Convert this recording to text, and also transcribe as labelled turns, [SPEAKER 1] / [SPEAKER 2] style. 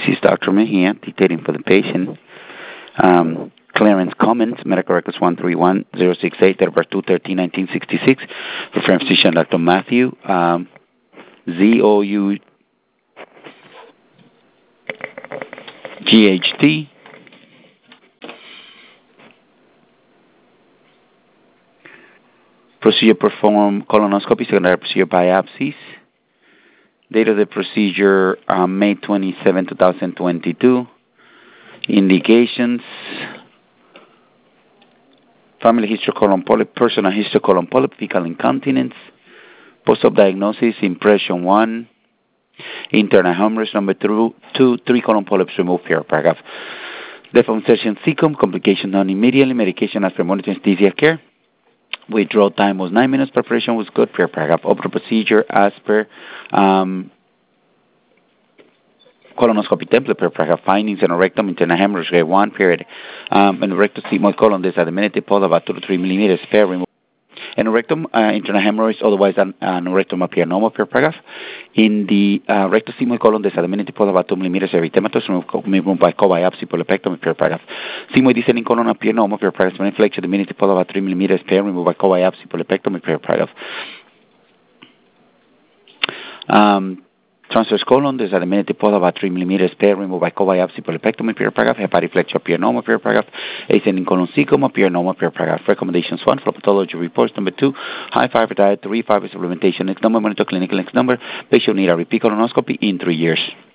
[SPEAKER 1] is Dr. Mejia, dictating for the patient. Clearance comments, medical records 131068, date of birth 2/13/1966. Referring physician Dr. Matthew Zought. Procedure performed colonoscopy, secondary procedure biopsies. Date of the procedure May 27, 2022. Indications: family history colon polyp, personal history colon polyp, fecal incontinence. Post-op diagnosis: impression 1, internal hemorrhage number 2, 3 colon polyps removed. Paragraph. Defunction cecum, complication done immediately. Medication as per monitoring anesthesia care. Withdrawal time was 9 minutes. Preparation was good. Paragraph. Operative procedure as per colonoscopy template. Paragraph. Findings: anorectum, internal hemorrhage grade 1. Period. Anorectal sigmoid colon disseminated pulse about 2 to 3 millimeters. Fair. Remove. Anorectum, internal hemorrhage, otherwise anorectum appear normal. Paragraph. In the rectal sigmoid colon, there's a diminutive pulse about 2 millimeters. Erythematous removed by co-biopsy. Polypectomy. Paragraph. Sigmoid descending colon appear normal. Paragraph. Inflection, diminutive pulse about 3 millimeters. Removed by co-biopsy. Polypectomy. Paragraph. Transverse colon, there's a diminutive pulse about 3 millimeters. Removed by co-biopsy. Polypectomy. Paragraph. Hepatic flexure appear normal. Paragraph. Ascending colon cecum appear normal. Paragraph. Recommendations: 1, for pathology reports. Number 2, high fiber diet. 3, fiber supplementation. Next number, monitor clinical. Next number, patient need a repeat colonoscopy in 3 years.